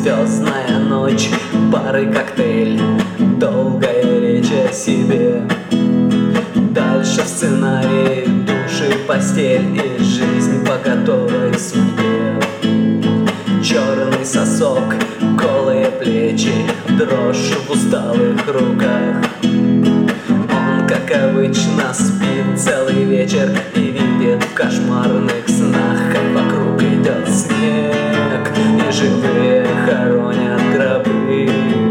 звездная ночь, бар и коктейль, долгая речь о себе. Дальше в сценарии души, постель и жизнь по готовой судьбе. Черный сосок, голые плечи, дрожь в усталых руках. Он, как обычно, спит целый вечер и видит в кошмарных снах, как вокруг идет снег, и живые хоронят гробы.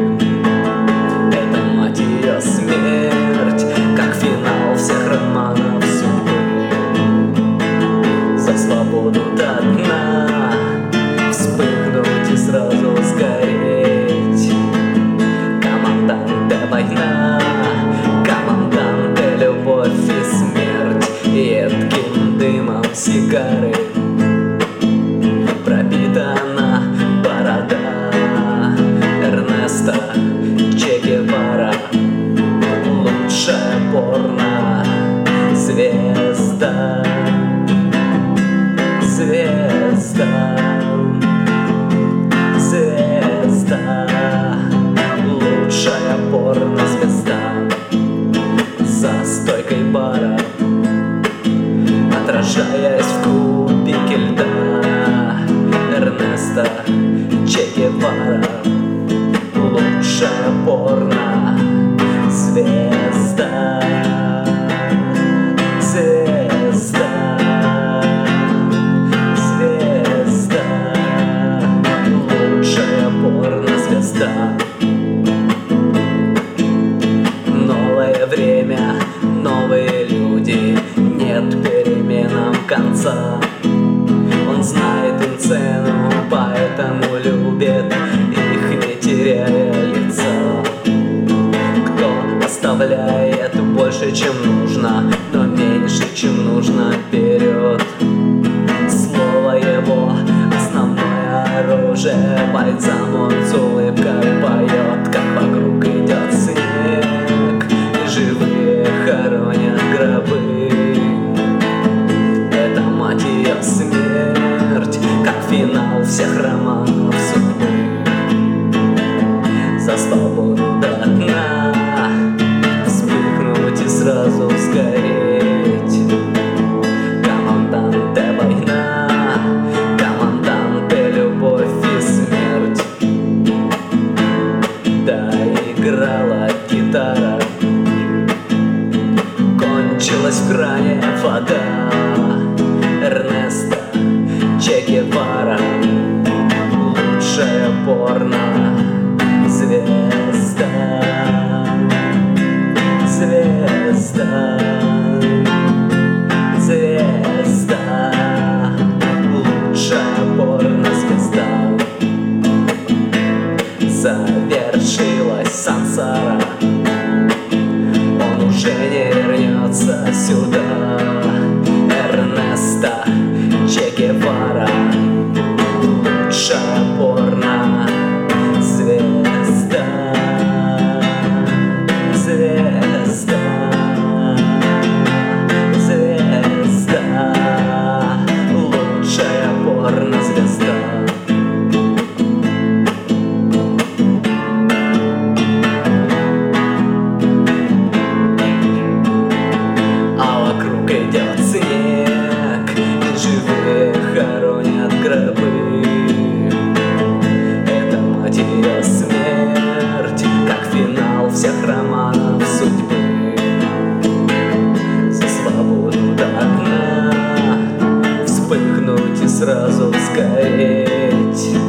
Это, мать ее, смерть, как финал всех романов судьбы. За свободу до дна вспыхнуть и сразу сгореть. Команданте война, команданте любовь и смерть, едким дымом сигары пропитана борода Эрнеста Че Гевара. Лучшая порно звезда, звезда, звезда, лучшая порнозвезда. За стойкой бара, отражаясь в кубике льда, Эрнеста Че Гевара. Лучшая порно звезда, звезда, звезда, лучшая порнозвезда. Новое время, новые люди, нет переменам конца. Он знает им цену, поэтому любит их, не теряя лица. Кто оставляет больше, чем нужно, но меньше, чем нужно, вперед. Слово его основное оружие, бальзам он с улыбкой поет, как вокруг идет снег, и живые хоронят гробы. Это, мать ее, смерть, как финал всех романов судьбы. За свободу до дна вспыхнуть и сразу сгореть. Команданте война, команданте любовь и смерть. Да, играла гитара, кончилась в кране вода. Эрнеста Че Гевара, лучшая порно звезда, звезда, звезда, лучшая порнозвезда. Завершилась сансара, он уже не вернется сюда. Эрнеста Че Гевара, лучшая порно звезда, звезда, звезда, лучшая порнозвезда. А вокруг идет снег, и живые хоронят гробы. Это, мать ее, смерть, как финал всех романов судьбы. За свободу до дна вспыхнуть и сразу сгореть.